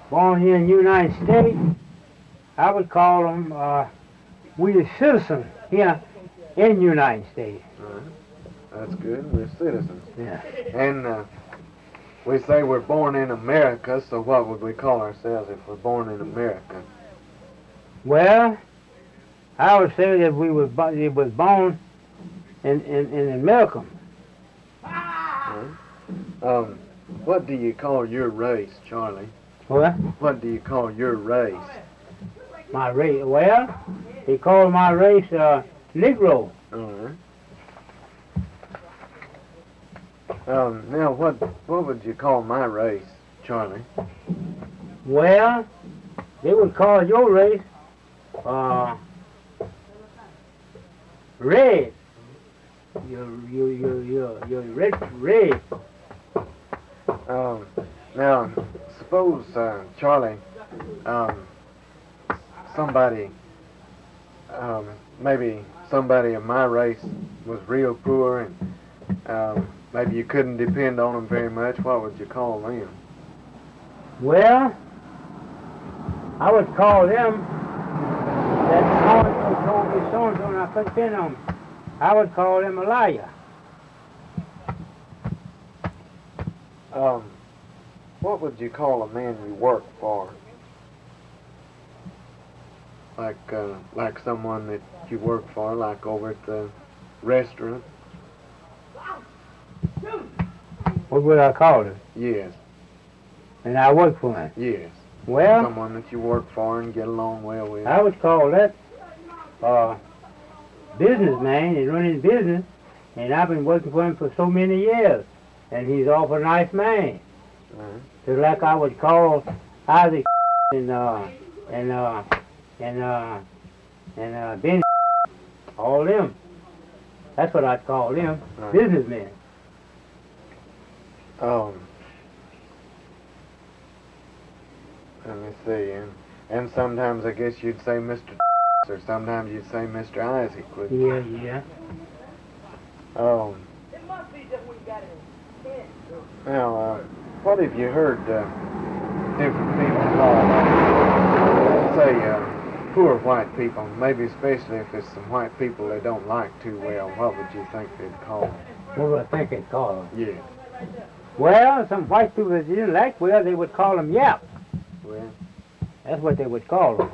born here in the United States, I would call them we are citizens here in the United States. That's good. We're citizens. Yeah. And we say we're born in America, so what would we call ourselves if we're born in America? Well, I would say that we was born in America. What do you call your race, Charlie? What? What do you call your race? My race? Well, they call my race Negro. Now, what would you call my race, Charlie? Well, they would call your race red. You're red. Now, suppose, Charlie, somebody, maybe somebody of my race was real poor and maybe you couldn't depend on them very much. What would you call them? Well, I would call them that so-and-so told me so-and-so and I couldn't depend on them. I would call them a liar. What would you call a man you work for? Like someone that you work for, like over at the restaurant? What would I call them? Yes. And I work for them? Yes. Well, someone that you work for and get along well with. I would call that businessman. He's running business, and I've been working for him for so many years, and he's awful nice man. So like I would call Isaac and Ben, all them. That's what I'd call them, businessmen. Let me see, and sometimes I guess you'd say Mr. or sometimes you'd say Mr. Isaac, would you? Yeah. Now, what have you heard different people call, say, poor white people, maybe especially if it's some white people they don't like too well, what would you think they'd call them? What would I think they'd call them? Yeah. Well, some white people that you didn't like, well, they would call them yap. Well, that's what they would call them.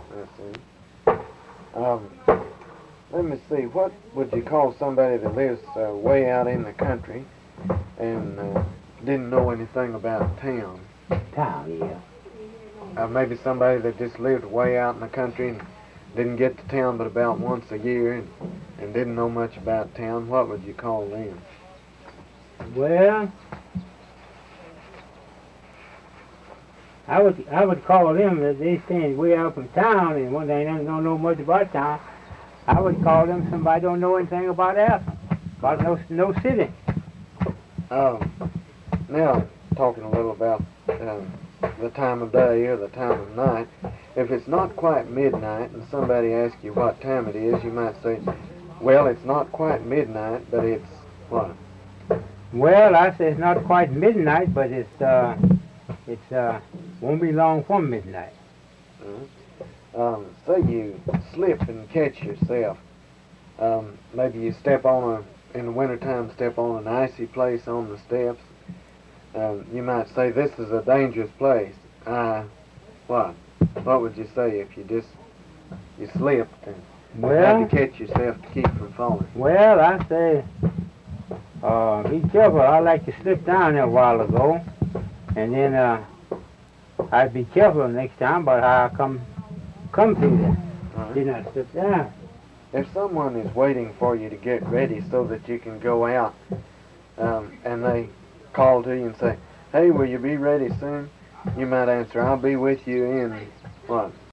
I see. Let me see, what would you call somebody that lives way out in the country and didn't know anything about town? Town, yeah. Maybe somebody that just lived way out in the country and didn't get to town but about once a year and didn't know much about town. What would you call them? Well, I would call them that they stand way out from town and when they don't know much about town. I would call them somebody don't know anything about Athens, about no city. Now, talking a little about the time of day or the time of night, if it's not quite midnight and somebody asks you what time it is, you might say, well, it's not quite midnight, but it's what? Well, I say it's not quite midnight, but it's won't be long from midnight. Say you slip and catch yourself. Maybe you step on in the wintertime, step on an icy place on the steps. You might say, this is a dangerous place. What? What would you say if you slipped and had to catch yourself to keep from falling? Well, I say, be careful. I like to slip down there a while ago, and then I'd be careful next time about how I come through there. Did not slip down. If someone is waiting for you to get ready so that you can go out, and they call to you and say, hey, will you be ready soon? You might answer, I'll be with you in, what,